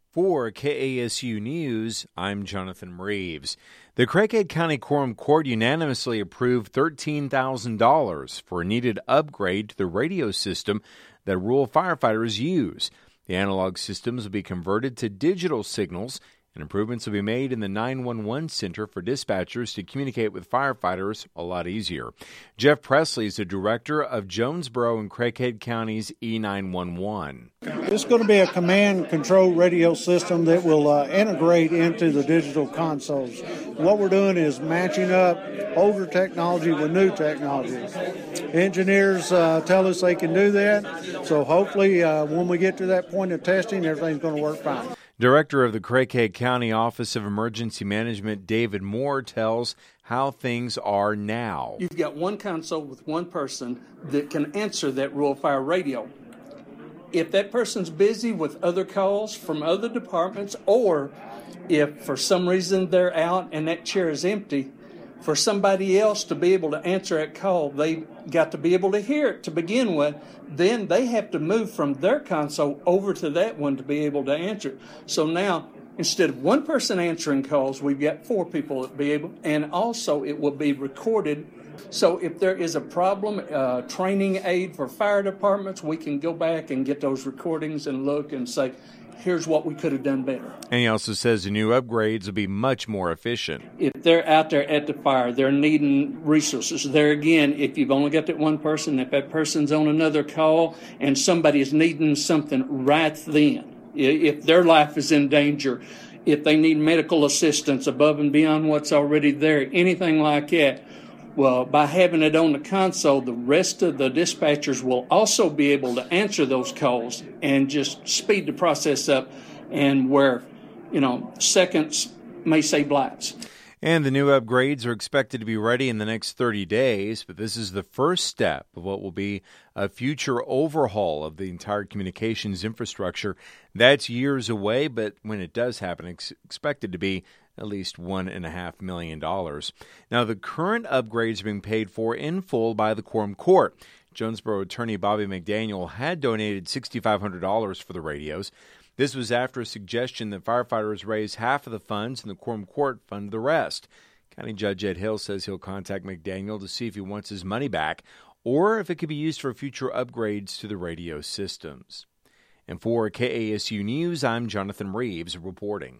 For KASU News, I'm Jonathan Reeves. The Craighead County Quorum Court unanimously approved $13,000 for a needed upgrade to the radio system that rural firefighters use. The analog systems will be converted to digital signals, and improvements will be made in the 911 center for dispatchers to communicate with firefighters a lot easier. Jeff Presley is the director of Jonesboro and Craighead County's E911. It's going to be a command control radio system that will integrate into the digital consoles. What we're doing is matching up older technology with new technology. Engineers tell us they can do that, so hopefully when we get to that point of testing, everything's going to work fine. Director of the Craighead County Office of Emergency Management, David Moore, tells how things are now. You've got one console with one person that can answer that rural fire radio. If that person's busy with other calls from other departments, or if for some reason they're out and that chair is empty, for somebody else to be able to answer that call, they got to be able to hear it to begin with. Then they have to move from their console over to that one to be able to answer it. So now, instead of one person answering calls, we've got four people that be able, and also it will be recorded. So if there is a problem, training aid for fire departments, we can go back and get those recordings and look and say, here's what we could have done better. And he also says the new upgrades will be much more efficient. If they're out there at the fire, they're needing resources. There again, if you've only got that one person, if that person's on another call and somebody is needing something right then, if their life is in danger, if they need medical assistance above and beyond what's already there, anything like that, well, by having it on the console, the rest of the dispatchers will also be able to answer those calls and just speed the process up, and where, seconds may save lives. And the new upgrades are expected to be ready in the next 30 days, but this is the first step of what will be a future overhaul of the entire communications infrastructure. That's years away, but when it does happen, it's expected to be at least $1.5 million. Now, the current upgrades are being paid for in full by the Quorum Court. Jonesboro attorney Bobby McDaniel had donated $6,500 for the radios. This was after a suggestion that firefighters raise half of the funds and the Quorum Court fund the rest. County Judge Ed Hill says he'll contact McDaniel to see if he wants his money back or if it could be used for future upgrades to the radio systems. And for KASU News, I'm Jonathan Reeves reporting.